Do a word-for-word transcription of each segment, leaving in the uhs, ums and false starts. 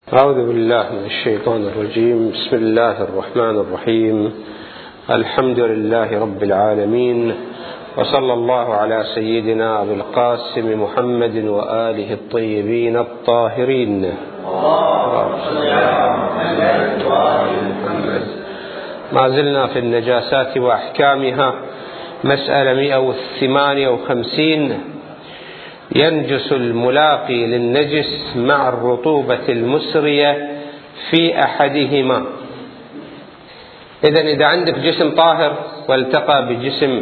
أعوذ بالله من الشيطان الرجيم. بسم الله الرحمن الرحيم. الحمد لله رب العالمين، وصلى الله على سيدنا أبي القاسم محمد وآله الطيبين الطاهرين. ما زلنا في النجاسات وأحكامها. مسألة مئة وثمانية وخمسين. ينجس الملاقي للنجس مع الرطوبة المسرية في أحدهما. إذن إذا عندك جسم طاهر والتقى بجسم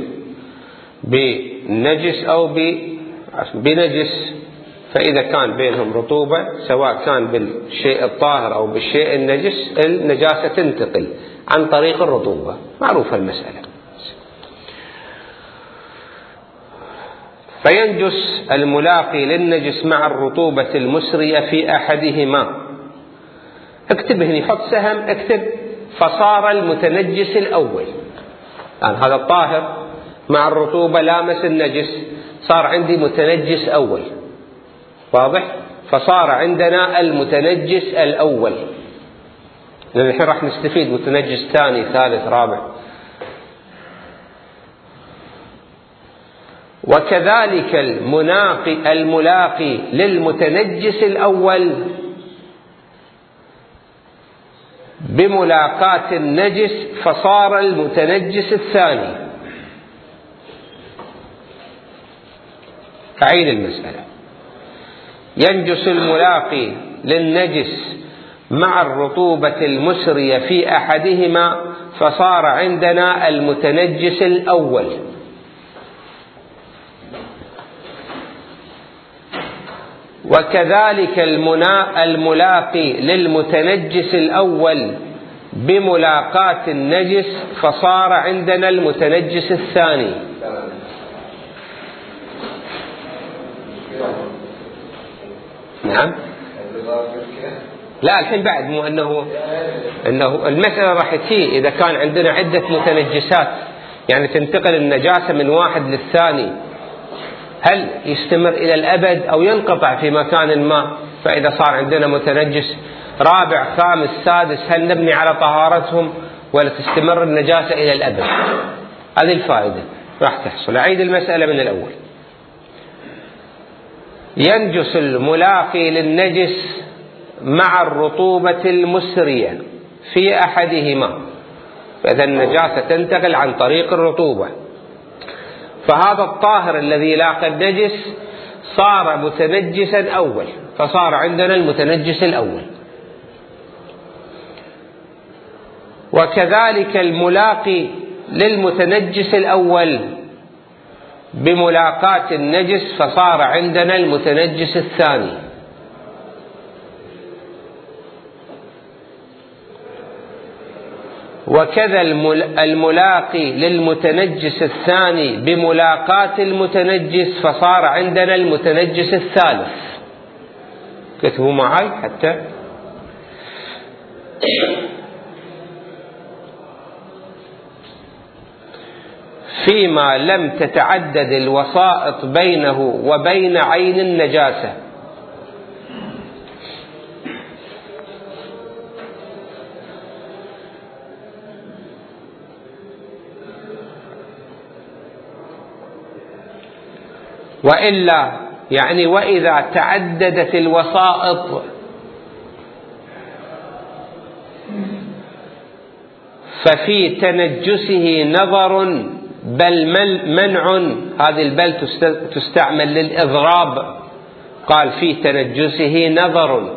بنجس أو بنجس، فإذا كان بينهم رطوبة سواء كان بالشيء الطاهر أو بالشيء النجس، النجاسة تنتقل عن طريق الرطوبة. معروفة المسألة. فينجس الملاقي للنجس مع الرطوبة المسرية في أحدهما. اكتب هنا، حط سهم، اكتب فصار المتنجس الأول. يعني هذا الطاهر مع الرطوبة لامس النجس، صار عندي متنجس أول. واضح؟ فصار عندنا المتنجس الأول. لأن الحين راح نستفيد متنجس ثاني ثالث رابع. وكذلك المناقي الملاقي للمتنجس الأول بملاقاة النجس فصار المتنجس الثاني. أعيد المسألة. ينجس الملاقي للنجس مع الرطوبة المسرية في أحدهما فصار عندنا المتنجس الأول. وكذلك الملاقي للمتنجس الأول بملاقاة النجس فصار عندنا المتنجس الثاني. نعم. لا الحين بعد، مو أنه أنه المسألة راح تجي إذا كان عندنا عدة متنجسات، يعني تنتقل النجاسة من واحد للثاني، هل يستمر إلى الأبد أو ينقطع في مكان ما؟ فإذا صار عندنا متنجس رابع خامس سادس، هل نبني على طهارتهم ولا تستمر النجاسة إلى الأبد؟ هذه الفائدة راح تحصل. أعيد المسألة من الأول. ينجس الملاقي للنجس مع الرطوبة المسرية في أحدهما، فإذا النجاسة تنتقل عن طريق الرطوبة. فهذا الطاهر الذي لاقى النجس صار متنجسا أول، فصار عندنا المتنجس الأول. وكذلك الملاقي للمتنجس الأول بملاقاة النجس فصار عندنا المتنجس الثاني. وكذا الملاقي للمتنجس الثاني بملاقاة المتنجس فصار عندنا المتنجس الثالث. كتبوا معي حتى فيما لم تتعدد الوسائط بينه وبين عين النجاسة. وإلا يعني وإذا تعددت الوسائط ففي تنجسه نظر بل منع. هذه البل تستعمل للإضراب. قال في تنجسه نظر،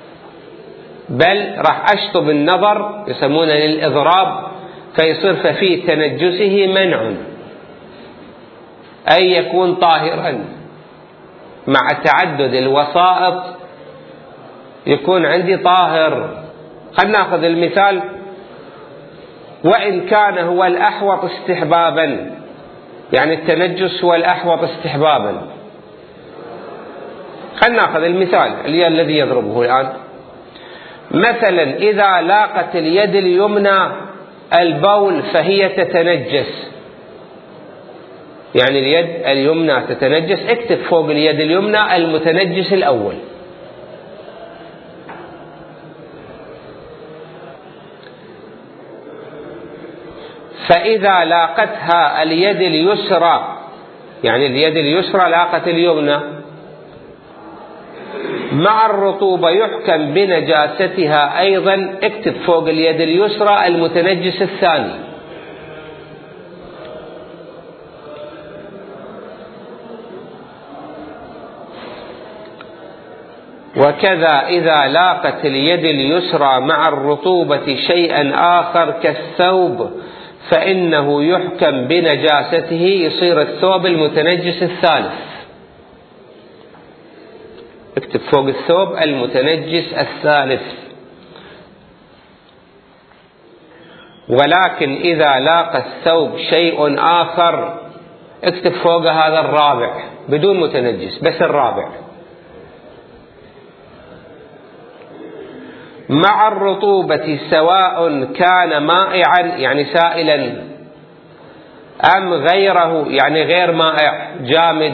بل راح أشطب النظر يسمونه للإضراب، فيصير ففي تنجسه منع، أي يكون طاهرا. مع تعدد الوسائط يكون عندي طاهر. خلنا ناخذ المثال. وإن كان هو الأحوط استحبابا، يعني التنجس هو الأحوط استحبابا. خلنا ناخذ المثال اللي الذي يضربه الآن. مثلا إذا لاقت اليد اليمنى البول فهي تتنجس، يعني اليد اليمنى تتنجس. اكتب فوق اليد اليمنى المتنجس الأول. فإذا لاقتها اليد اليسرى، يعني اليد اليسرى لاقت اليمنى مع الرطوبة، يحكم بنجاستها أيضا. اكتب فوق اليد اليسرى المتنجس الثاني. وكذا إذا لاقت اليد اليسرى مع الرطوبة شيئا آخر كالثوب فإنه يحكم بنجاسته، يصير الثوب المتنجس الثالث. اكتب فوق الثوب المتنجس الثالث. ولكن إذا لاقى الثوب شيء آخر، اكتب فوق هذا الرابع بدون متنجس، بس الرابع، مع الرطوبة سواء كان مائعا يعني سائلا أم غيره يعني غير مائع جامد،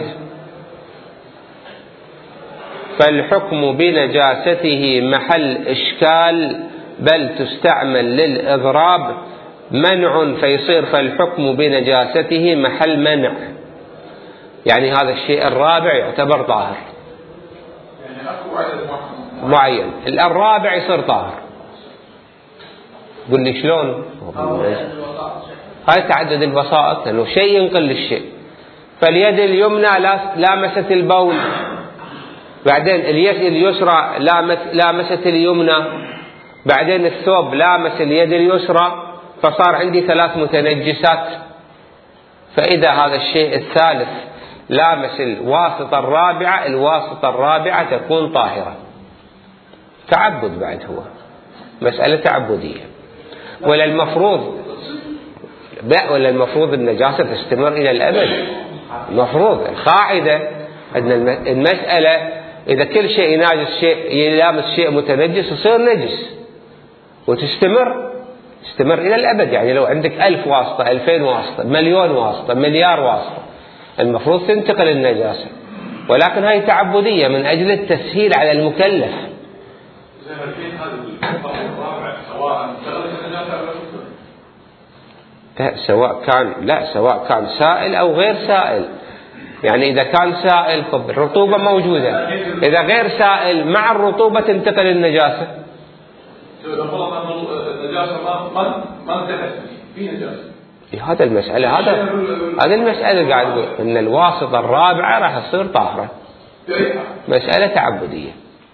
فالحكم بنجاسته محل إشكال، بل تستعمل للإضراب منع، فيصير فالحكم بنجاسته محل منع، يعني هذا الشيء الرابع يعتبر طاهر معين، الرابع يصير طاهر. قل لي شلون؟ هاي تعدد البسائط، لأنه شيء ينقل للشيء. فاليد اليمنى لامست البول، بعدين اليد اليسرى لامست اليمنى، بعدين الثوب لامس اليد اليسرى، فصار عندي ثلاث متنجسات. فإذا هذا الشيء الثالث لامس الواسطة الرابعة، الواسطة الرابعة تكون طاهرة. تعبد بعد، هو مسألة تعبدية. ولا المفروض ولا المفروض النجاسة تستمر إلى الأبد؟ المفروض القاعدة أن المسألة إذا كل شيء يناجس شيء يلامس شيء متنجس يصير نجس وتستمر تستمر إلى الأبد. يعني لو عندك ألف واسطة، ألفين واسطة، مليون واسطة، مليار واسطة، المفروض تنتقل النجاسة، ولكن هاي تعبدية من أجل التسهيل على المكلف. لا سواء كان لا سواء كان سائل أو غير سائل. يعني إذا كان سائل الرطوبة موجودة، إذا غير سائل مع الرطوبة تنتقل النجاسة. هذا المسألة هذا هذا المسألة اللي قاعد نقول إن الواسطة الرابعة راح تصير طاهرة. مسألة تعبدية.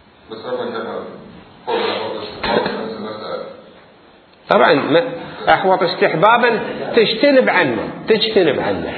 طبعا أحوط استحبابا تجتنب عنه تجتنب عنه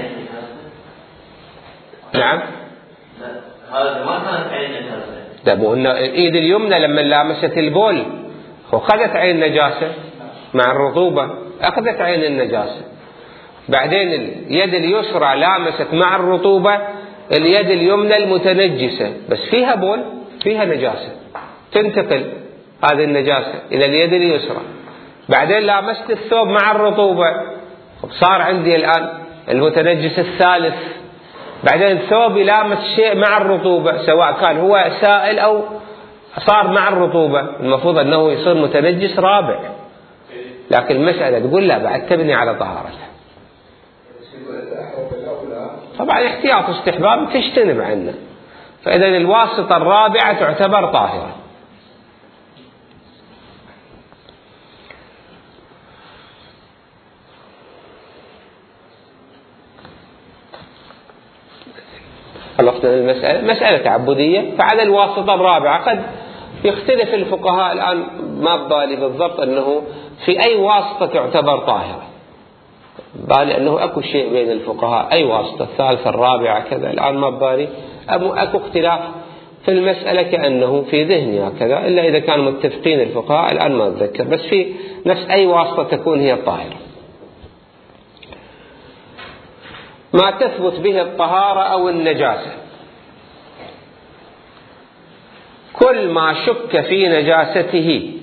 نعم. هذا ما كانت عين النجاسة. ده مو إن الإيد اليمنى لما لامست البول أخذت عين النجاسة مع الرطوبة، أخذت عين النجاسة. بعدين اليد اليسرى لامست مع الرطوبة اليد اليمنى المتنجسة، بس فيها بول فيها نجاسة، تنتقل هذه النجاسة إلى اليد اليسرى. بعدين لامست الثوب مع الرطوبة، صار عندي الآن المتنجس الثالث. بعدين الثوب يلامس شيء مع الرطوبة، سواء كان هو سائل أو صار مع الرطوبة، المفروض أنه يصير متنجس رابع. لكن المسألة تقول لا بعد تبني على طهارته. طبعا احتياط استحباب تجتنب عنه. فإذا الواسطة الرابعة تعتبر طاهرة. خلصنا المسألة مسألة تعبدية. فعلى الواسطة الرابعة قد يختلف الفقهاء الآن، ما ببالي بالضبط أنه في أي واسطة تعتبر طاهرة، بالي أنه أكو شيء بين الفقهاء أي واسطة، الثالثة الرابعة كذا، الآن ما ببالي أكو اختلاف في المسألة كأنه في ذهني هكذا، إلا إذا كانوا متفقين الفقهاء الآن ما أتذكر، بس في نفس أي واسطة تكون هي الطاهرة. ما تثبت به الطهارة أو النجاسة، كل ما شك في نجاسته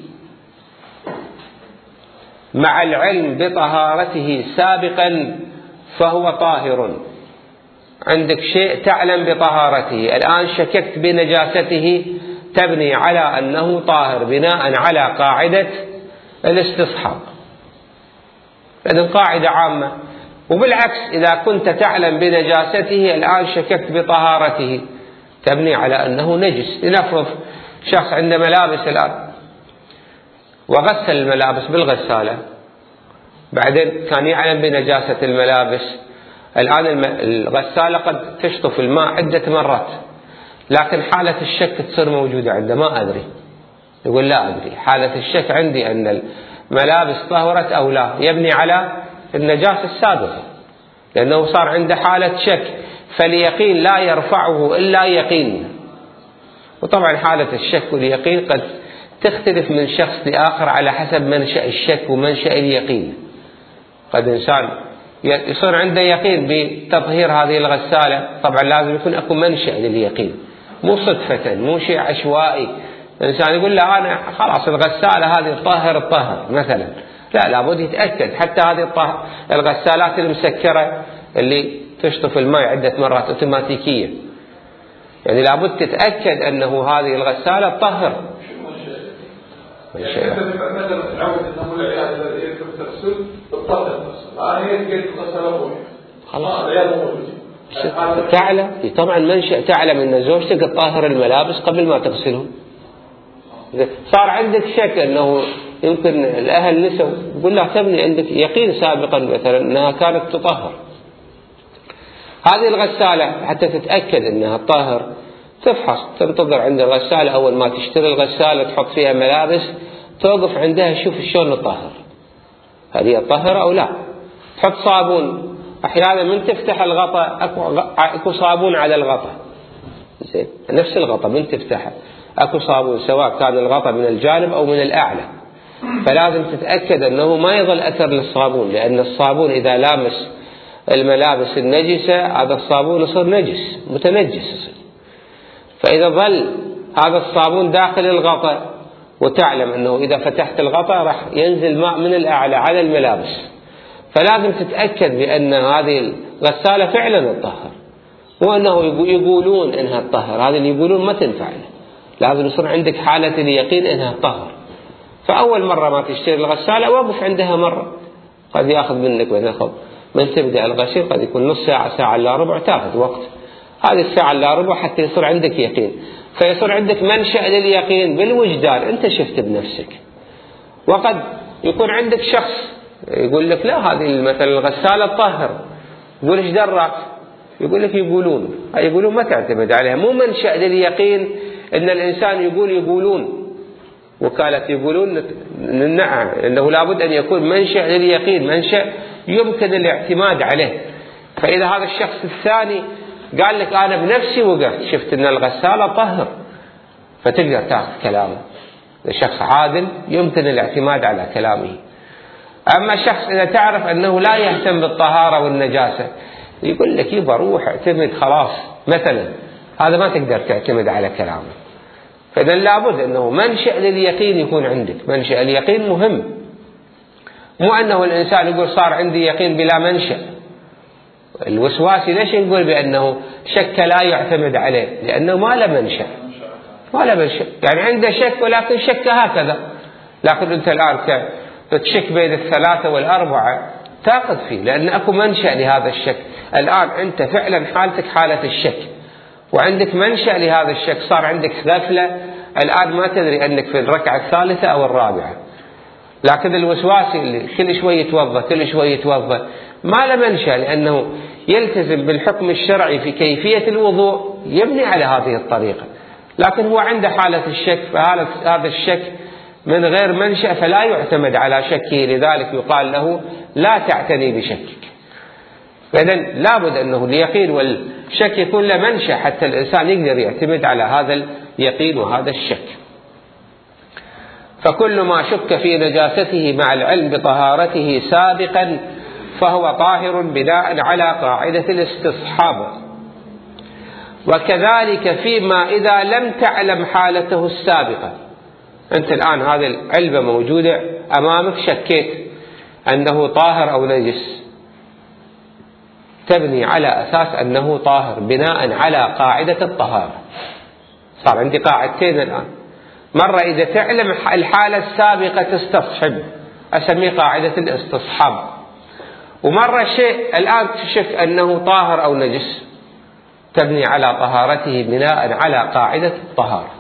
مع العلم بطهارته سابقا فهو طاهر. عندك شيء تعلم بطهارته، الآن شككت بنجاسته، تبني على أنه طاهر بناء على قاعدة الاستصحاب. لأن قاعدة عامة. وبالعكس إذا كنت تعلم بنجاسته الآن شككت بطهارته تبني على أنه نجس. لنفرض شخص عنده ملابس الآن وغسل الملابس بالغسالة، بعدين كان يعلم بنجاسة الملابس، الآن الغسالة قد تشطف الماء عدة مرات، لكن حالة الشك تصير موجودة عنده، ما أدري، يقول لا أدري، حالة الشك عندي أن الملابس طهرت أو لا، يبني على النجاسة السابقة، لأنه صار عنده حالة شك، فاليقين لا يرفعه إلا يقين. وطبعا حالة الشك واليقين قد تختلف من شخص لآخر على حسب منشأ الشك ومنشأ اليقين. قد إنسان يصير عنده يقين بتطهير هذه الغسالة، طبعا لازم يكون أكو منشأ لليقين، مو صدفة، مو شيء عشوائي. إنسان يقول لا أنا خلاص الغسالة هذه تطهر الطهر مثلا، لا، لابد يتأكد. حتى هذه الغسالات المسكرة اللي تشطف الماء عدة مرات اوتوماتيكية، يعني لابد تتأكد أنه هذه الغسالة تطهر. يعني مثلا تعود انه العيال الذي تغسل تطهر نفسها، الان هي تجد الغساله خلاص العيال موجودين. تعلم طبعا منشأ، تعلم ان زوجتك تطهر الملابس قبل ما تغسلهم. صار عندك شك انه يمكن الاهل نسوا، يقول لا تبني عندك يقين سابقا مثلا انها كانت تطهر. هذه الغسالة حتى تتأكد انها تطهر تفحص، تنتظر عند الغسالة أول ما تشتري الغسالة تحط فيها ملابس، توقف عندها شوف شلون تطهر، هل هي تطهر أو لا. تحط صابون، أحيانا من تفتح الغطاء أكو, أكو صابون على الغطاء، زين نفس الغطاء من تفتحه أكو صابون، سواء كان الغطاء من الجانب أو من الأعلى، فلازم تتأكد أنه ما يظل أثر للصابون، لأن الصابون إذا لامس الملابس النجسة هذا الصابون يصير نجس متنجس يصير. فإذا ظل هذا الصابون داخل الغطاء وتعلم أنه إذا فتحت الغطاء راح ينزل ماء من الأعلى على الملابس، فلازم تتأكد بأن هذه الغسالة فعلا تطهر، مو أنه يقولون إنها تطهر، هذا اللي يقولون ما تنفع، لازم يصير عندك حالة اليقين إنها تطهر. فأول مرة ما تشتري الغسالة وقف عندها مرة، قد يأخذ منك ونأخذ من تبدأ الغسيل قد يكون نص ساعة ساعة إلا ربع، تأخذ وقت، هذه الساعة إلا ربع حتى يصير عندك يقين، فيصير عندك منشأ لليقين بالوجدان، أنت شفت بنفسك. وقد يكون عندك شخص يقول لك لا هذه مثلا الغسالة تطهر، يقول إيش دراك؟ يقول لك يقولون، يقولون ما تعتمد عليها، مو منشأ لليقين إن الإنسان يقول يقولون، وكالة يقولون نعم، إنه لابد أن يكون منشأ لليقين، منشأ يمكن الاعتماد عليه. فإذا هذا الشخص الثاني قال لك أنا بنفسي وقفت شفت أن الغسالة طهر، فتقدر تأخذ كلامه، شخص عادل يمكن الاعتماد على كلامه. أما شخص إذا تعرف أنه لا يهتم بالطهارة والنجاسة يقول لك يبا روح اعتمد خلاص مثلا، هذا ما تقدر تعتمد على كلامه. فإذا لابد أنه منشأ لليقين يكون عندك، منشأ اليقين مهم، مو أنه الإنسان يقول صار عندي يقين بلا منشأ. الوسواسي ليش نقول بأنه شك لا يعتمد عليه؟ لأنه ما له منشأ، ما له منشأ، يعني عنده شك ولكن شك هكذا، لكن أنت الآن تشك بين الثلاثة والأربعة تأخذ فيه، لأن أكو منشأ لهذا الشك. الآن أنت فعلا حالتك حالة الشك وعندك منشأ لهذا الشك، صار عندك غفلة، الآن ما تدري أنك في الركعة الثالثة أو الرابعة. لكن الوسواسي اللي كل شوي يتوضأ كل شوي يتوضأ ما له منشأ، لأنه يلتزم بالحكم الشرعي في كيفية الوضوء يبني على هذه الطريقة، لكن هو عنده حالة الشك، فهذا الشك من غير منشأ فلا يعتمد على شكه، لذلك يقال له لا تعتني بشكك. فإذا لابد أنه اليقين والشك يكون له منشأ حتى الإنسان يقدر يعتمد على هذا اليقين وهذا الشك. فكل ما شك في نجاسته مع العلم بطهارته سابقا فهو طاهر بناء على قاعدة الاستصحاب. وكذلك فيما إذا لم تعلم حالته السابقة، أنت الآن هذه العلبة موجودة أمامك، شكيت أنه طاهر أو نجس، تبني على أساس أنه طاهر بناء على قاعدة الطهارة. صار عندي قاعدتين الآن، مرة إذا تعلم الحالة السابقة تستصحب، أسميه قاعدة الاستصحاب، ومرة شيء الآن تكتشف أنه طاهر أو نجس، تبني على طهارته بناء على قاعدة الطهارة.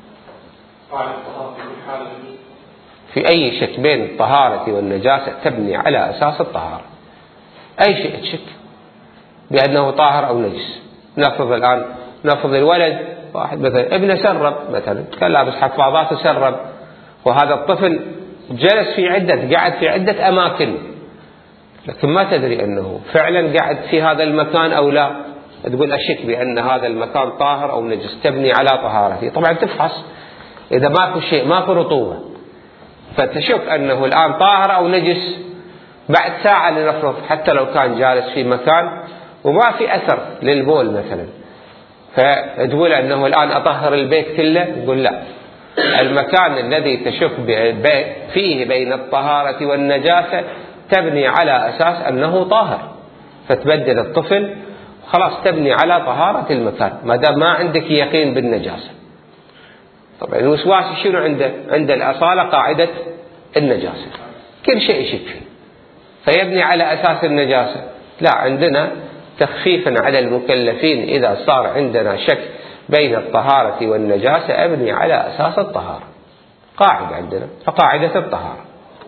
في أي شك بين الطهارة والنجاسة تبني على أساس الطهارة. أي شيء تشك بأنه طاهر أو نجس، نفرض الآن نفرض الولد واحد مثلا ابنه سرب مثلا، كان لابس حفاظات وسرب، وهذا الطفل جلس في عدة قعد في عدة أماكن، لكن ما تدري أنه فعلا قعد في هذا المكان أو لا، تقول أشك بأن هذا المكان طاهر أو نجس، تبني على طهارته. طبعا تفحص إذا ماكو شيء ماكو رطوبة فتشك أنه الآن طاهر أو نجس، بعد ساعة لنفرض حتى لو كان جالس في مكان وما في أثر للبول مثلا، فتقول أنه الآن أطهر البيت كله، يقول لا، المكان الذي تشك فيه بين الطهارة والنجاسة تبني على أساس أنه طاهر، فتبدل الطفل خلاص تبني على طهارة المكان ما دام ما عندك يقين بالنجاسة. طبعا الوسواس شنو عنده؟ عند الأصالة قاعدة النجاسة، كل شيء يشك فيه فيبني على أساس النجاسة. لا، عندنا تخفيفا على المكلفين إذا صار عندنا شك بين الطهارة والنجاسة أبني على أساس الطهارة، قاعدة عندنا فقاعدة الطهارة.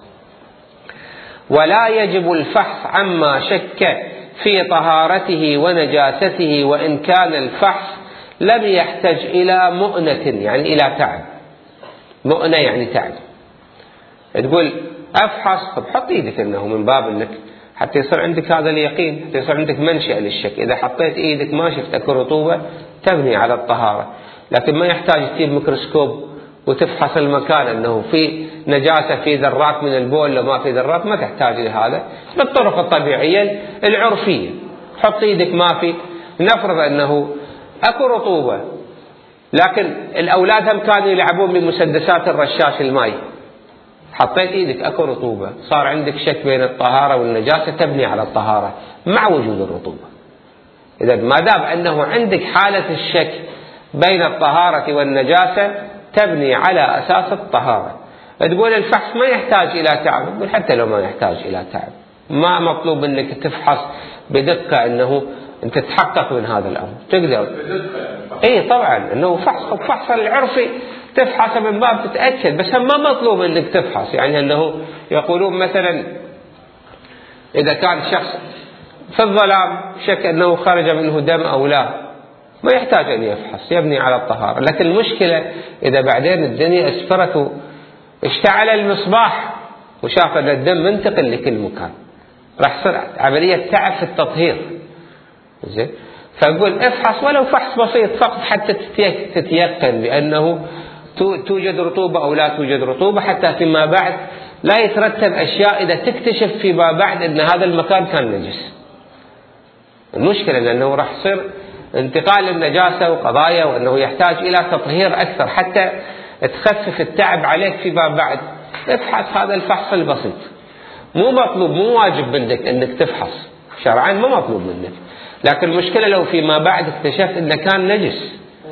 ولا يجب الفحص عما شك في طهارته ونجاسته وإن كان الفحص لم يحتج إلى مؤنة، يعني إلى تعب. مؤنة يعني تعب، تقول أفحص، طب حط إيدك أنه من باب أنك حتى يصير عندك هذا اليقين، حتى يصير عندك منشأ للشك. إذا حطيت إيدك ما شفتك رطوبة تبني على الطهارة، لكن ما يحتاج تجيب ميكروسكوب وتفحص المكان أنه في نجاسة في ذرات من البول لو ما في ذرات، ما تحتاج لهذا. بالطرق الطبيعية العرفية حط إيدك ما في، نفرض أنه أكو رطوبة لكن الأولاد هم كانوا يلعبون بمسدسات الرشاش الماء، حطيت إيدك أكو رطوبة، صار عندك شك بين الطهارة والنجاسة تبني على الطهارة مع وجود الرطوبة. إذا ما دام أنه عندك حالة الشك بين الطهارة والنجاسة تبني على أساس الطهارة. تقول الفحص ما يحتاج إلى تعب، تقول حتى لو ما يحتاج إلى تعب ما مطلوب منك تفحص بدقة أنه أنت تتحقق من هذا الأمر، تقدر. إيه طبعا أنه فحص فحص العرفي تفحص من باب تتأكد، بس هم ما مطلوب أنك تفحص. يعني أنه يقولون مثلا إذا كان شخص في الظلام شك أنه خرج منه دم أو لا، ما يحتاج أن يفحص، يبني على الطهارة. لكن المشكلة إذا بعدين الدنيا اسفرت اشتعل المصباح وشاف أن الدم منتقل لكل مكان، راح تصير عملية تعب في التطهير. زين، فأقول افحص ولو فحص بسيط فقط حتى تتيقن بأنه توجد رطوبة أو لا توجد رطوبة، حتى فيما بعد لا يترتب أشياء إذا تكتشف فيما بعد أن هذا المكان كان نجس. المشكلة لأنه راح يصير انتقال للنجاسة وقضايا، وأنه يحتاج إلى تطهير أكثر حتى تخفف التعب عليك فيما بعد. افحص هذا الفحص البسيط، مو مطلوب مو واجب منك أنك تفحص شرعا، ما مطلوب منك، لكن المشكلة لو فيما بعد اكتشفت أنه كان نجس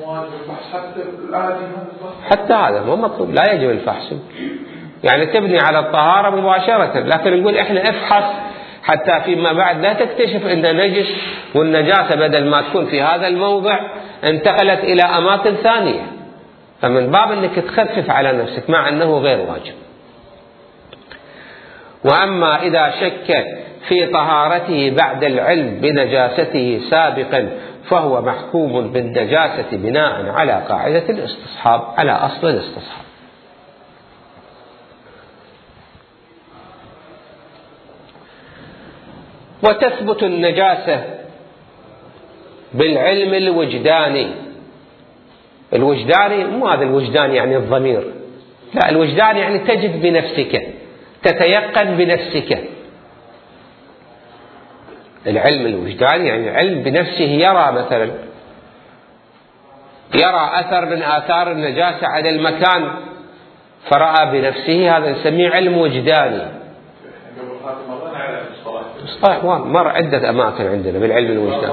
حتى هذا مو مطلوب، لا يجب الفحص. يعني تبني على الطهارة مباشرة، لكن نقول إحنا افحص حتى فيما بعد لا تكتشف أنه نجس والنجاسة بدل ما تكون في هذا الموضع انتقلت إلى أماكن ثانية، فمن باب أنك تخفف على نفسك مع أنه غير واجب. وأما إذا شك في طهارته بعد العلم بنجاسته سابقا فهو محكوم بالنجاسة بناء على قاعدة الاستصحاب، على أصل الاستصحاب. وتثبت النجاسة بالعلم الوجداني. الوجداني مو هذا الوجدان يعني الضمير، لا، الوجدان يعني تجد بنفسك، تتيقن بنفسك. العلم الوجداني يعني علم بنفسه، يرى مثلا يرى أثر من آثار النجاسة على المكان فرأى بنفسه، هذا نسميه علم وجداني. مصطلح مر عدة أماكن عندنا بالعلم الوجداني.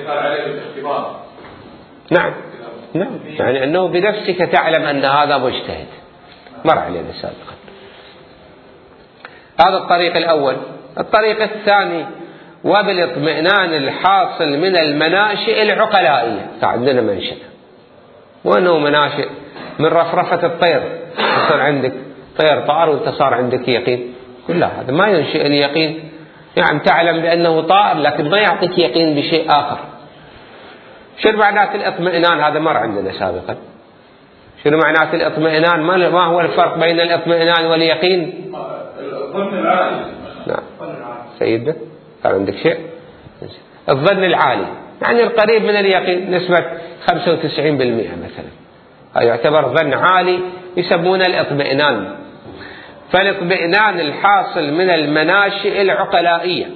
نعم نعم، يعني أنه بنفسك تعلم أن هذا مجتهد، مر علينا سابقا. هذا الطريق الأول. الطريق الثاني وبالاطمئنان الحاصل من المناشئ العقلائية. فعندنا منشأ، وأنه مناشئ من رفرفة الطير يصير عندك طير طار وانت صار عندك يقين. لا، هذا ما ينشئ اليقين. يعني تعلم بأنه طائر لكن ما يعطيك يقين بشيء آخر. شنو معنات الاطمئنان؟ هذا مر عندنا سابقا. شنو معنات الاطمئنان؟ ما هو الفرق بين الاطمئنان واليقين؟ الظن العالي. نعم سيدنا، كان عندك شيء؟ الظن العالي يعني القريب من اليقين، نسبة خمسة وتسعين بالمئة مثلا، هذا يعتبر ظن عالي، يسمونه الاطمئنان. فالاطمئنان الحاصل من المناشئ العقلائية.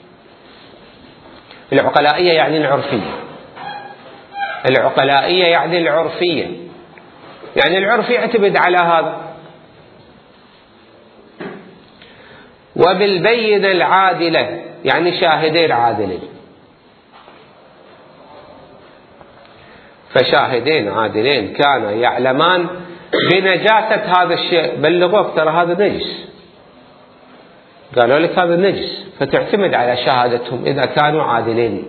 العقلائية يعني العرفية. العقلائية يعني العرفية، يعني العرف يعتمد على هذا. وبالبينة العادلة يعني شاهدين عادلين. فشاهدين عادلين كانا يعلمان بنجاسة هذا الشيء، بلغوك ترى هذا نجس، قالوا لك هذا نجس، فتعتمد على شهادتهم إذا كانوا عادلين.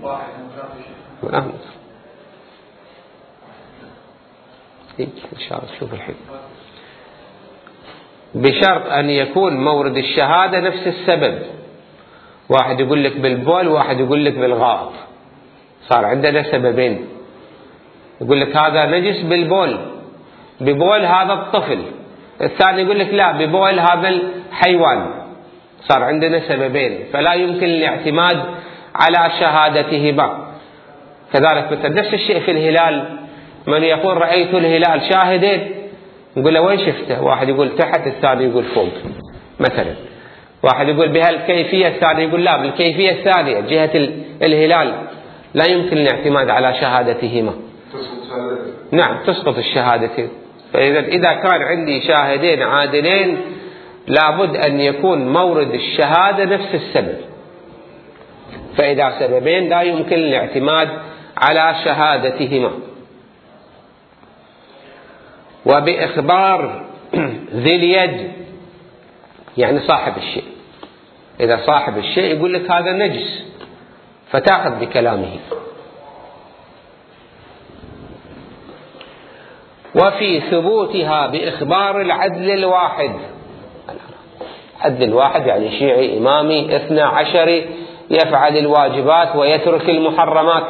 إن شاء الله شوف الحين، بشرط أن يكون مورد الشهادة نفس السبب. واحد يقول لك بالبول، واحد يقول لك بالغائط، صار عندنا سببين. يقول لك هذا نجس بالبول، ببول هذا الطفل. الثاني يقول لك لا، ببول هذا الحيوان. صار عندنا سببين، فلا يمكن الاعتماد على شهادتهما. كذلك مثل نفس الشيء في الهلال، من يقول رأيت الهلال شاهدين، نقول له وين شفته؟ واحد يقول تحت، الثاني يقول فوق مثلا. واحد يقول بهالكيفية، الثاني يقول لا بالكيفية الثانية جهة الهلال. لا يمكن الاعتماد على شهادتهما. نعم تسقط الشهادتين. فإذا إذا كان عندي شاهدين عادلين لابد أن يكون مورد الشهادة نفس السبب. فإذا سببين لا يمكن الاعتماد على شهادتهما. وبإخبار ذي اليد يعني صاحب الشيء. إذا صاحب الشيء يقول لك هذا نجس فتأخذ بكلامه. وفي ثبوتها بإخبار العدل الواحد. العدل الواحد يعني شيعي إمامي اثنى عشري يفعل الواجبات ويترك المحرمات،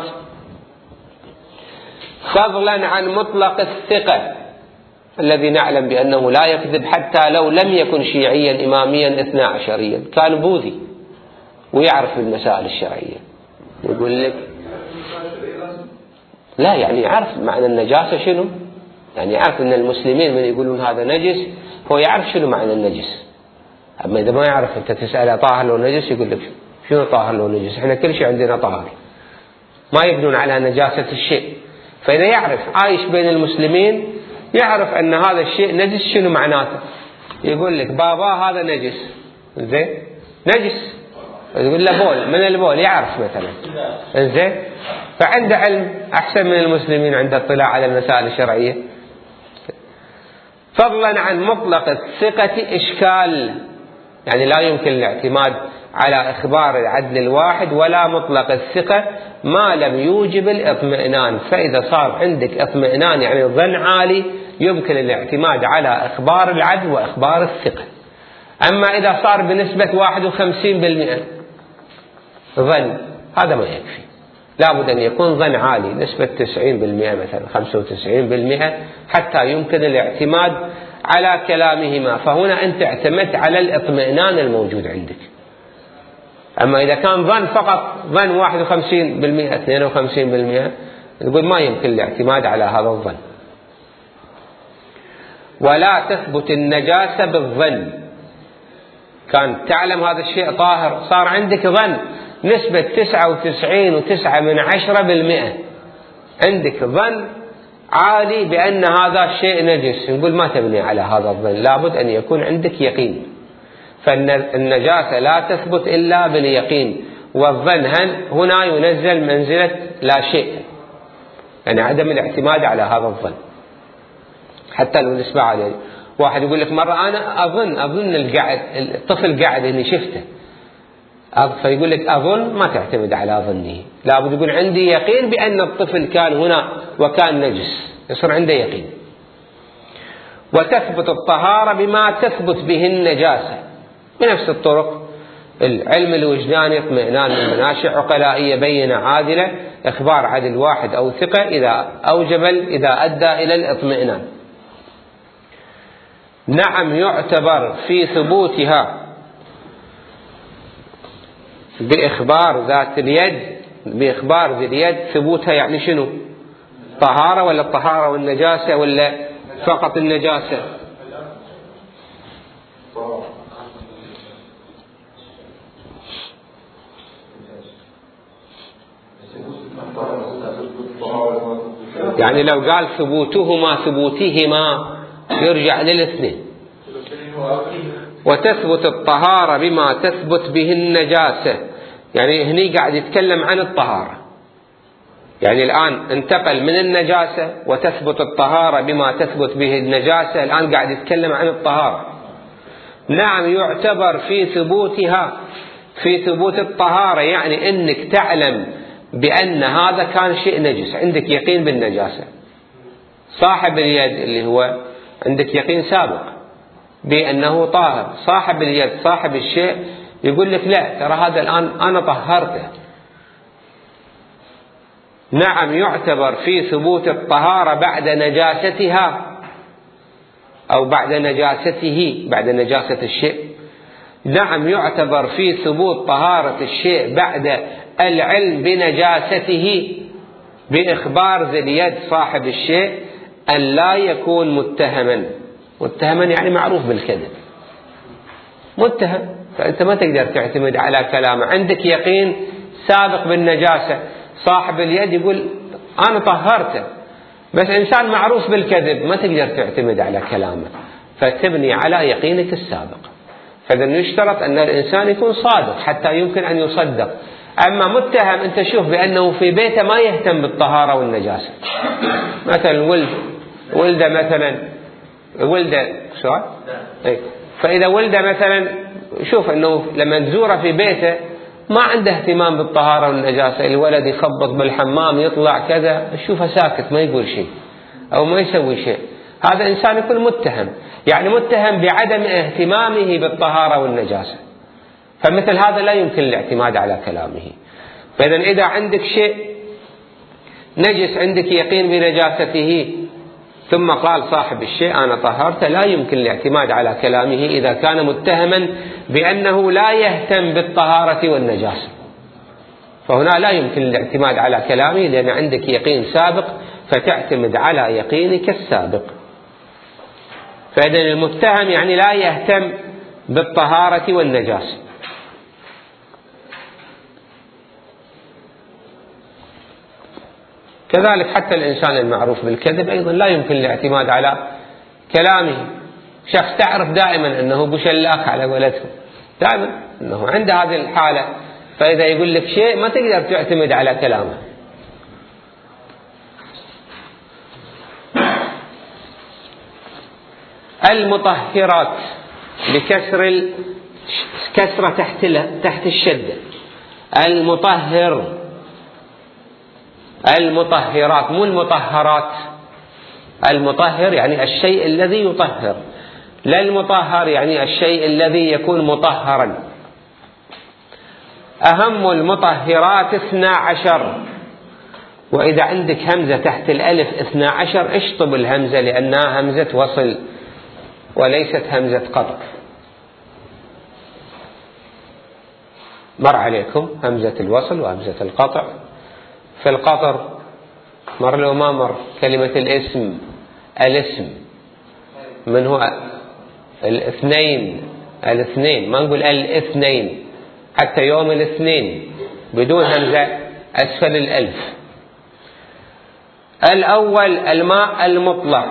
فضلا عن مطلق الثقة الذي نعلم بأنه لا يكذب حتى لو لم يكن شيعيا إماميا اثنى عشريا، كان بوذي ويعرف المسائل الشرعية. يقول لك لا، يعني يعرف معنى النجاسة شنو، يعني يعرف أن المسلمين من يقولون هذا نجس هو يعرف شنو معنى النجس. أما إذا ما يعرف أنت تسأله طاهر لو نجس يقول لك شنو طاهر لو نجس، إحنا كل شيء عندنا طاهر، ما يبنون على نجاسة الشيء. فإذا يعرف عايش بين المسلمين يعرف أن هذا الشيء نجس شنو معناته. يقول لك بابا هذا نجس، زين نجس، يقول له بول، من البول يعرف مثلا، زين. فعنده علم أحسن من المسلمين، عنده اطلاع على المسائل الشرعية. فضلا عن مطلق الثقة إشكال، يعني لا يمكن الاعتماد على إخبار العدل الواحد ولا مطلق الثقة ما لم يوجب الاطمئنان. فإذا صار عندك اطمئنان يعني ظن عالي يمكن الاعتماد على إخبار العدل وإخبار الثقة. أما إذا صار بنسبة واحد وخمسين بالمئة ظن هذا ما يكفي، لابد أن يكون ظن عالي نسبة تسعين بالمئة مثلا خمسة وتسعين بالمئة حتى يمكن الاعتماد على كلامهما. فهنا أنت اعتمدت على الاطمئنان الموجود عندك. أما إذا كان ظن فقط، ظن واحد وخمسين بالمئة اثنين وخمسين بالمئة، نقول ما يمكن الاعتماد على هذا الظن. ولا تثبت النجاسة بالظن. كان تعلم هذا الشيء طاهر، صار عندك ظن نسبة تسعة وتسعين وتسعة من عشرة بالمئة، عندك ظن عالي بأن هذا الشيء نجس، نقول ما تبني على هذا الظن، لابد أن يكون عندك يقين. فالنجاسة لا تثبت إلا باليقين، والظن هنا ينزل منزلة لا شيء، يعني عدم الاعتماد على هذا الظن حتى لو نسبة عليه. واحد يقول لك مرة أنا أظن أظن القعد الطفل قاعد إني شفته، فيقول لك أظن، ما تعتمد على ظنه، لابد يقول عندي يقين بأن الطفل كان هنا وكان نجس، يصير عنده يقين. وتثبت الطهارة بما تثبت به النجاسة بنفس الطرق، العلم الوجداني، اطمئنان من مناشئ عقلائية بينة عادلة، إخبار عدل واحد أو ثقة إذا أوجب إذا أدى إلى الإطمئنان. نعم يعتبر في ثبوتها بإخبار ذات اليد، بإخبار ذي اليد ثبوتها يعني شنو؟ طهارة ولا الطهارة والنجاسة ولا فقط النجاسة؟ يعني لو قال ثبوتهما ثبوتهما يرجع للاثنين. وتثبت الطهارة بما تثبت به النجاسة، يعني هني قاعد يتكلم عن الطهارة، يعني الآن انتقل من النجاسة وتثبت الطهارة بما تثبت به النجاسة، الآن قاعد يتكلم عن الطهارة. نعم يعتبر في ثبوتها، في ثبوت الطهارة يعني انك تعلم بأن هذا كان شيء نجس، عندك يقين بالنجاسة. صاحب اليد اللي هو عندك يقين سابق بأنه طاهر، صاحب اليد صاحب الشيء يقول لك لا ترى هذا الآن أنا طهرته. نعم يعتبر في ثبوت الطهارة بعد نجاستها أو بعد نجاسته، بعد نجاسة الشيء. نعم يعتبر في ثبوت طهارة الشيء بعد العلم بنجاسته بإخبار ذي اليد صاحب الشيء أن لا يكون متهما. متهما يعني معروف بالكذب، متهم، فأنت ما تقدر تعتمد على كلامه. عندك يقين سابق بالنجاسة، صاحب اليد يقول أنا طهرته، بس إنسان معروف بالكذب ما تقدر تعتمد على كلامه، فتبني على يقينك السابق. فإذا يشترط أن الإنسان يكون صادق حتى يمكن أن يصدق. أما متهم أنت شوف بأنه في بيته ما يهتم بالطهارة والنجاسة، مثلا ولد ولده مثلا ولده سؤال إيه؟ فإذا ولده مثلا شوف أنه لما تزوره في بيته ما عنده اهتمام بالطهارة والنجاسة، الولد يخبط بالحمام يطلع كذا شوفه ساكت ما يقول شيء أو ما يسوي شيء، هذا إنسان يكون متهم، يعني متهم بعدم اهتمامه بالطهارة والنجاسة، فمثل هذا لا يمكن الاعتماد على كلامه. فإذا إذا عندك شيء نجس عندك يقين بنجاسته ثم قال صاحب الشيء أنا طهرته، لا يمكن الاعتماد على كلامه إذا كان متهما بأنه لا يهتم بالطهارة والنجاسة، فهنا لا يمكن الاعتماد على كلامه لأن عندك يقين سابق فتعتمد على يقينك السابق. فإذا المتهم يعني لا يهتم بالطهارة والنجاسة. كذلك حتى الإنسان المعروف بالكذب أيضا لا يمكن الاعتماد على كلامه. شخص تعرف دائما أنه بشلاك على ولده، دائما أنه عنده هذه الحالة، فإذا يقول لك شيء ما تقدر تعتمد على كلامه. المطهرات بكسر الكسرة تحت تحت الشدة، المطهر، المطهرات مو المطهرات، المطهر يعني الشيء الذي يطهر، لا المطهر يعني الشيء الذي يكون مطهرا. أهم المطهرات اثنا عشر، وإذا عندك همزة تحت الألف اثنا عشر اشطب الهمزة لأنها همزة وصل وليست همزة قطع. مر عليكم همزة الوصل وهمزة القطع. في القطر مر لو ما مر كلمة الاسم، الاسم من هو الاثنين، الاثنين ما نقول الاثنين، حتى يوم الاثنين بدون همزة أسفل الألف. الأول الماء المطلق،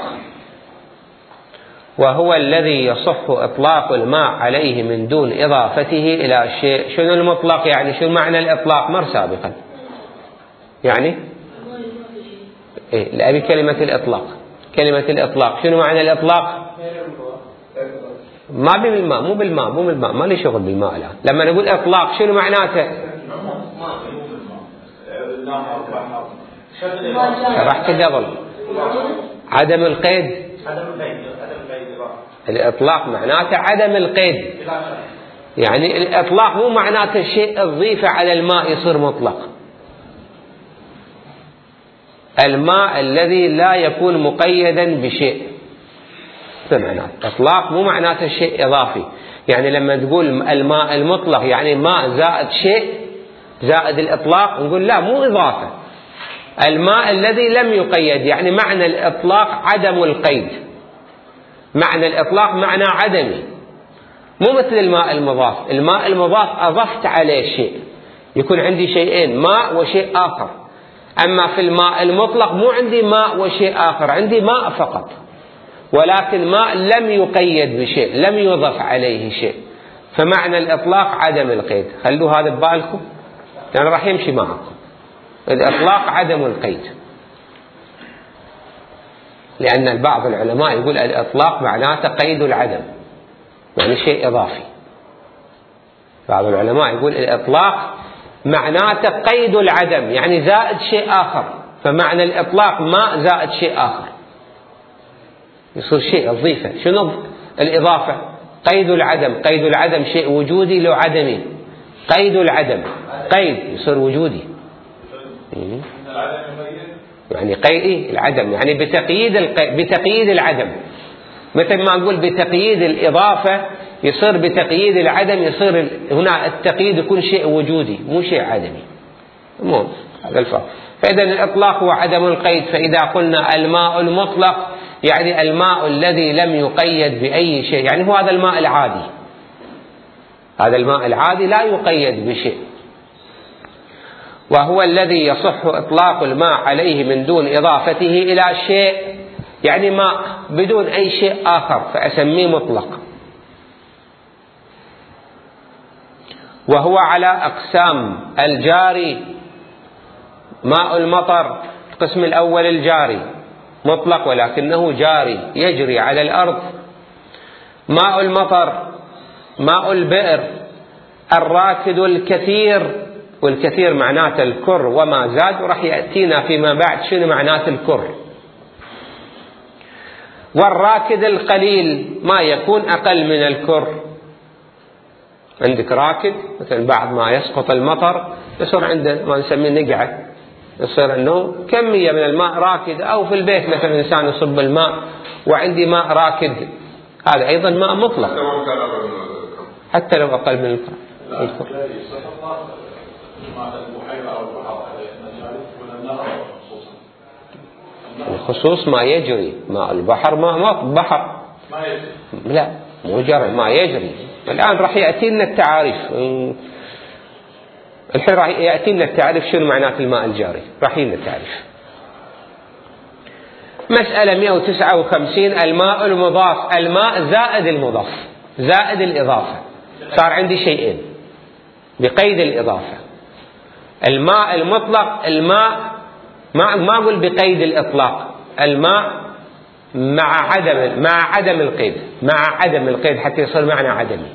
وهو الذي يصح إطلاق الماء عليه من دون إضافته إلى شيء. شنو المطلق يعني؟ شنو معنى الإطلاق؟ مر سابقا يعني إيه؟ لأبي كلمة الإطلاق، كلمة الإطلاق شنو معنى الإطلاق؟ ما بالماء، مو بالماء مو بالماء ما لي شغل بالماء الآن. لما نقول إطلاق شنو معناته؟ شرحت قبل عدم القيد. الإطلاق معناته عدم القيد، يعني الإطلاق مو معناته شيء تضيفه على الماء يصير مطلق. الماء الذي لا يكون مقيدا بشيء معناته إطلاق، مو معناته شيء إضافي. يعني لما تقول الماء المطلق يعني ماء زائد شيء زائد الإطلاق، نقول لا مو إضافة. الماء الذي لم يقيد، يعني معنى الإطلاق عدم القيد، معنى الإطلاق معنى عدمي، مو مثل الماء المضاف. الماء المضاف أضفت عليه شيء، يكون عندي شيئين ماء وشيء آخر. أما في الماء المطلق مو عندي ماء وشيء آخر، عندي ماء فقط، ولكن ماء لم يقيد بشيء، لم يضف عليه شيء. فمعنى الإطلاق عدم القيد. خلوا هذا ببالكم يعني راح يمشي معكم. الإطلاق عدم القيد، لأن بعض العلماء يقول الإطلاق معناته قيد العدم، يعني شيء إضافي. بعض العلماء يقول الإطلاق معناته قيد العدم، يعني زائد شيء آخر. فمعنى الإطلاق ماء زائد شيء آخر، يصير شيء أضيفه. شنو الإضافة؟ قيد العدم. قيد العدم شيء وجودي لو عدمي. قيد العدم قيد يصير وجودي، يعني قيد العدم يعني بتقييد القيد، بتقييد العدم. مثل ما أقول بتقييد الإضافة يصير بتقييد العدم، يصير هنا التقييد يكون شيء وجودي مو شيء عدمي. مو هذا الفرق. فإذا الإطلاق هو عدم القيد. فإذا قلنا الماء المطلق يعني الماء الذي لم يقيد بأي شيء، يعني هو هذا الماء العادي. هذا الماء العادي لا يقيد بشيء، وهو الذي يصح إطلاق الماء عليه من دون إضافته إلى شيء، يعني ماء بدون أي شيء آخر فأسميه مطلق. وهو على أقسام: الجاري، ماء المطر القسم الأول الجاري مطلق ولكنه جاري يجري على الأرض. ماء المطر، ماء البئر، الراكد الكثير، والكثير معناته الكر وما زاد، وراح يأتينا فيما بعد شنو معناته الكر. والراكد القليل ما يكون أقل من الكر. عندك راكد مثل بعد ما يسقط المطر يصير عنده ما نسميه نقعة، يصير أنه كمية من الماء راكد. أو في البيت مثلا إنسان يصب الماء وعندي ماء راكد، هذا أيضا ماء مطلق حتى لو أقل من الكر. الخصوص ما يجري، ماء البحر ماء بحر لا مو جرى ما يجري. الآن راح يأتي لنا التعاريف، الحين راح يأتي لنا التعريف شنو معنات الماء الجاري، راح يجينا التعريف. مسألة مئة وتسعة وخمسين: الماء المضاف، الماء زائد المضاف زائد الإضافة. صار عندي شيئين بقيد الإضافة. الماء المطلق، الماء ما ما أقول بقيد الإطلاق، الماء مع عدم مع عدم القيد، مع عدم القيد حتى يصير معنى عدمي.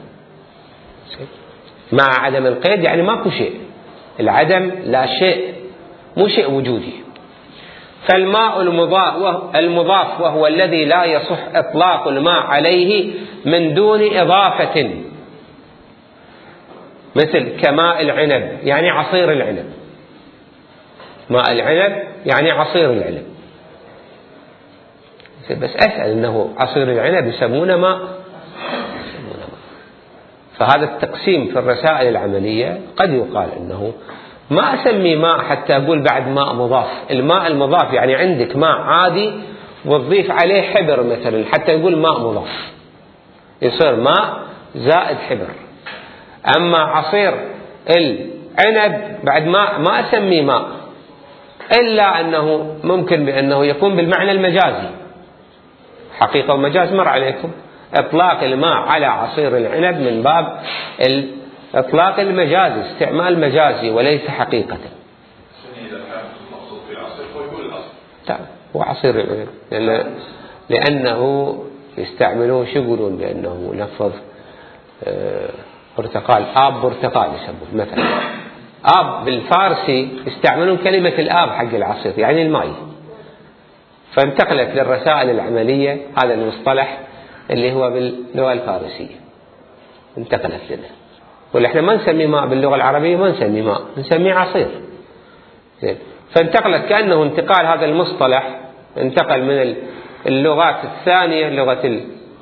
مع عدم القيد يعني ماكو شيء، العدم لا شيء، مو شيء وجودي. فالماء المضاف المضاف وهو الذي لا يصح إطلاق الماء عليه من دون إضافة، مثل كماء العنب يعني عصير العنب. ماء العنب يعني عصير العنب. بس أسأل أنه عصير العنب يسمونه ماء؟ فهذا التقسيم في الرسائل العملية قد يقال أنه ما أسمي ماء حتى أقول بعد ماء مضاف. الماء المضاف يعني عندك ماء عادي وتضيف عليه حبر مثلا حتى يقول ماء مضاف، يصير ماء زائد حبر. أما عصير العنب بعد ماء ما أسمي ماء، إلا أنه ممكن بأنه يكون بالمعنى المجازي. حقيقة ومجاز مر عليكم. إطلاق الماء على عصير العنب من باب الإطلاق المجازي، استعمال مجازي وليس حقيقة. هو عصير العنب لأنه يستعملون شو يقولون بأنه نفض برتقال، آب برتقال يسمون مثلا. آب بالفارسي يستعملون كلمة الآب حق العصير يعني الماء، فانتقلت للرسائل العملية هذا المصطلح اللي هو باللغة الفارسية، انتقلت لنا. ولحنا ما نسمي ماء باللغة العربية، ما نسمي ماء، نسميه عصير. فانتقلت كأنه انتقال هذا المصطلح انتقل من اللغات الثانية لغة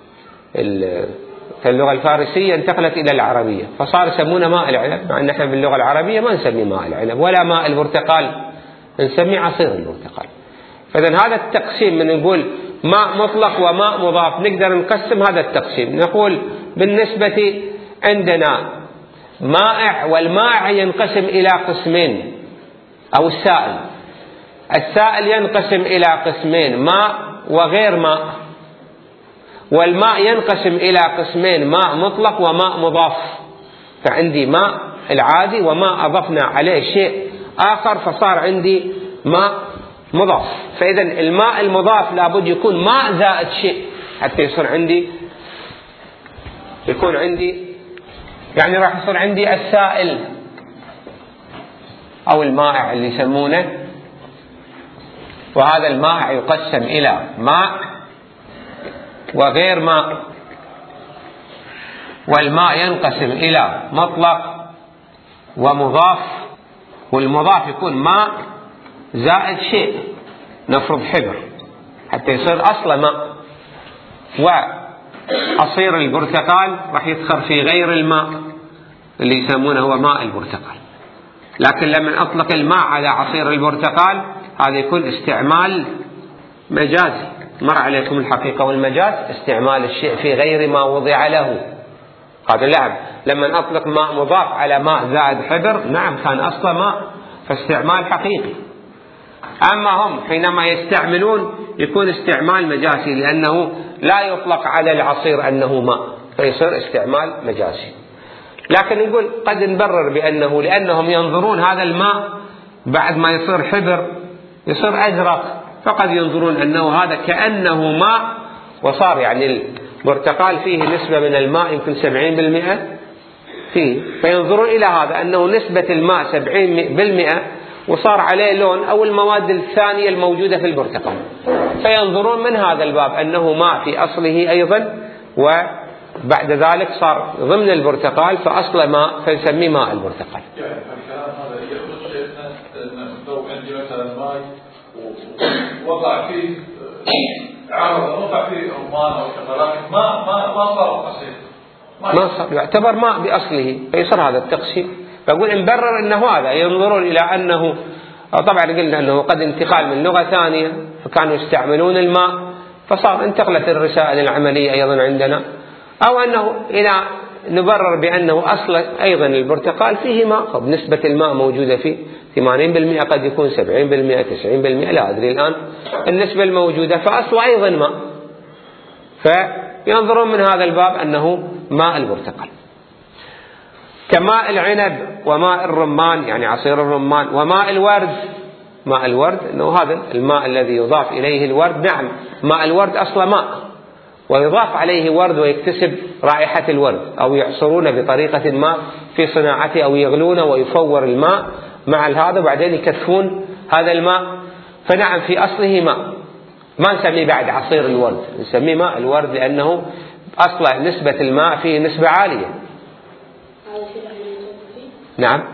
اللغة الفارسية انتقلت إلى العربية، فصار يسمونه ماء العنب، مع أن احنا باللغة العربية ما نسمي ماء العنب ولا ماء البرتقال، نسميه عصير البرتقال. فإذا هذا التقسيم من نقول ماء مطلق وماء مضاف، نقدر نقسم هذا التقسيم، نقول بالنسبة عندنا مائع، والمائع ينقسم إلى قسمين، أو السائل السائل ينقسم إلى قسمين، ماء وغير ماء. والماء ينقسم إلى قسمين، ماء مطلق وماء مضاف. فعندي ماء العادي وماء أضفنا عليه شيء آخر فصار عندي ماء مضاف. فإذا الماء المضاف لابد يكون ماء زائد شيء حتى يصير عندي يكون عندي يعني راح يصير عندي السائل أو المائع اللي يسمونه. وهذا المائع يقسم إلى ماء وغير ماء، والماء ينقسم إلى مطلق ومضاف، والمضاف يكون ماء زائد شيء، نفرض حبر حتى يصير أصلا ماء. وعصير البرتقال راح يدخل في غير الماء اللي يسمونه هو ماء البرتقال. لكن لما أطلق الماء على عصير البرتقال هذا يكون استعمال مجازي، مر عليكم الحقيقة والمجاز، استعمال الشيء في غير ما وضع له. هذا لعب لما أطلق ماء مضاف على ماء زائد حبر، نعم كان أصلا ماء، فاستعمال حقيقي. أما هم حينما يستعملون يكون استعمال مجازي، لأنه لا يطلق على العصير أنه ماء، فيصير استعمال مجازي. لكن نقول قد نبرر بأنه لأنهم ينظرون هذا الماء بعد ما يصير حبر يصير أزرق، فقد ينظرون أنه هذا كأنه ماء وصار يعني البرتقال فيه نسبة من الماء يمكن سبعين بالمئة فيه، فينظرون إلى هذا أنه نسبة الماء سبعين بالمئة وصار عليه لون أو المواد الثانية الموجودة في البرتقال، فينظرون من هذا الباب أنه ماء في أصله أيضا، وبعد ذلك صار ضمن البرتقال فأصل ماء فنسميه ماء البرتقال. يعني الكلام هذا يخرج شيء لو عندي مثلا ماء ووضع فيه عارض وضع فيه رمان أو كذا، لكن ما ما ما صار عصير، ما صار يعتبر ماء بأصله، فيصير هذا التقسيم. فأقول نبرر أنه هذا ينظرون إلى أنه طبعا قلنا أنه قد انتقال من لغة ثانية فكانوا يستعملون الماء فصار انتقلت الرسائل العملية أيضا عندنا، أو أنه إلى نبرر بأنه أصلا أيضا البرتقال فيه ماء، بنسبة الماء موجودة فيه ثمانين بالمئة، قد يكون سبعين بالمئة تسعين بالمئة لا أدري الآن النسبة الموجودة، فأصله أيضا ماء، فينظرون من هذا الباب أنه ماء البرتقال. كماء العنب وماء الرمان يعني عصير الرمان، وماء الورد. ماء الورد أنه هذا الماء الذي يضاف إليه الورد، نعم ماء الورد أصلا ماء ويضاف عليه ورد ويكتسب رائحة الورد، أو يعصرون بطريقة ما في صناعته أو يغلونه ويفور الماء مع هذا وبعدين يكثفون هذا الماء، فنعم في أصله ماء، ما نسميه بعد عصير الورد، نسميه ماء الورد لأنه أصلا نسبة الماء فيه نسبة عالية. نعم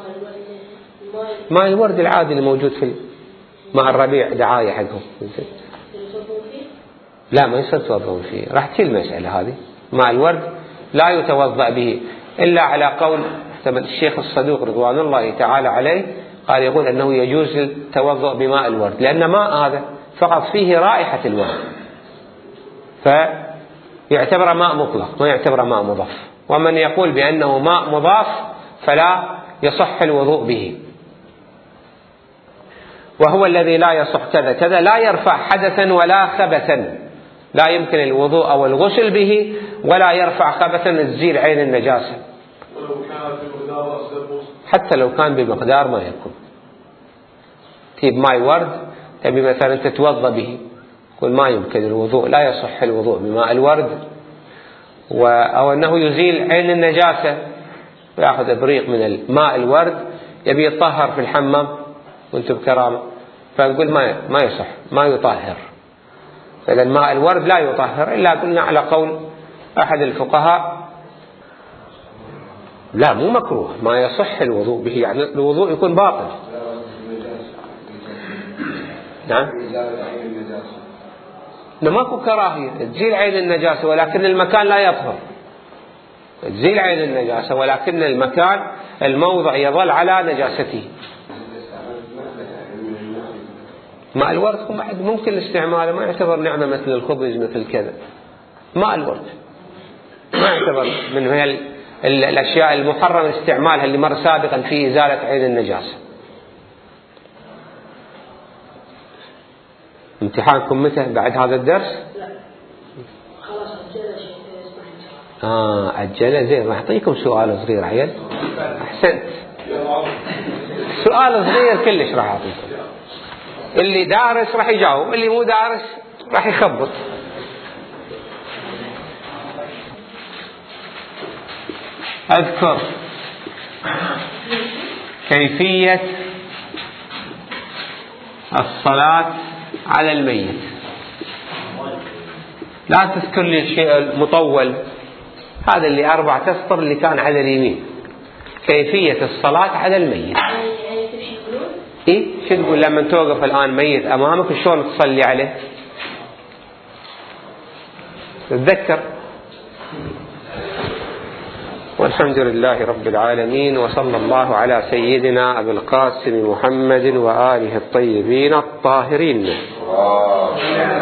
ماء الورد العادي اللي موجود في ماء الربيع دعاية حقهم، لا ما يتوضؤون فيه، راح تجي المسألة هذه. ماء الورد لا يتوضأ به إلا على قول الشيخ الصدوق رضوان الله تعالى عليه، قال يقول أنه يجوز التوضؤ بماء الورد لأن ماء هذا فقط فيه رائحة الورد، فيعتبر ماء مطلق ما يعتبر ماء مضاف. ومن يقول بأنه ماء مضاف فلا يصح الوضوء به، وهو الذي لا يصح كذا كذا، لا يرفع حدثا ولا خبثا، لا يمكن الوضوء أو الغسل به، ولا يرفع خبثا تزيل عين النجاسة، حتى لو كان بمقدار ما يكون. تجيب ماء ورد تبي مثلا تتوضأ به يقول ما يمكن الوضوء، لا يصح الوضوء بماء الورد، أو أنه يزيل عين النجاسة، يأخذ إبريق من الماء الورد يبي يطهر في الحمام وانتم بكرامة، فنقول ما ما يصح، ما يطهر. إذا ماء الورد لا يطهر، إلا قلنا على قول أحد الفقهاء لا مو مكروه، ما يصح الوضوء به، يعني الوضوء يكون باطل. نعم ماكو كراهية، تزيل عين النجاسة ولكن المكان لا يطهر، تزيل عين النجاسة ولكن المكان الموضع يظل على نجاسته. ماء الورد ممكن استعماله، ما يعتبر نعمة مثل الخبز مثل كذا. ماء الورد ما يعتبر من هي الأشياء المحرم استعمالها اللي مر سابقا في إزالة عين النجاسة. امتحانكم متى بعد هذا الدرس؟ لا خلاص أجله شيء. آه أجله زين. راح أعطيكم سؤال صغير عيال. أحسنت، سؤال صغير كلش راح أعطيكم، اللي دارس راح يجاوب، اللي مو دارس راح يخبط. أذكر كيفية الصلاة على الميت. لا تذكر لي الشيء المطول هذا اللي أربعة أسطر اللي كان على اليمين. كيفية الصلاة على الميت. إيه شو تقول لما توقف الآن ميت أمامك شلون تصلي عليه؟ تتذكر؟ والحمد لله رب العالمين، وصلى الله على سيدنا أبي القاسم محمد وآله الطيبين الطاهرين.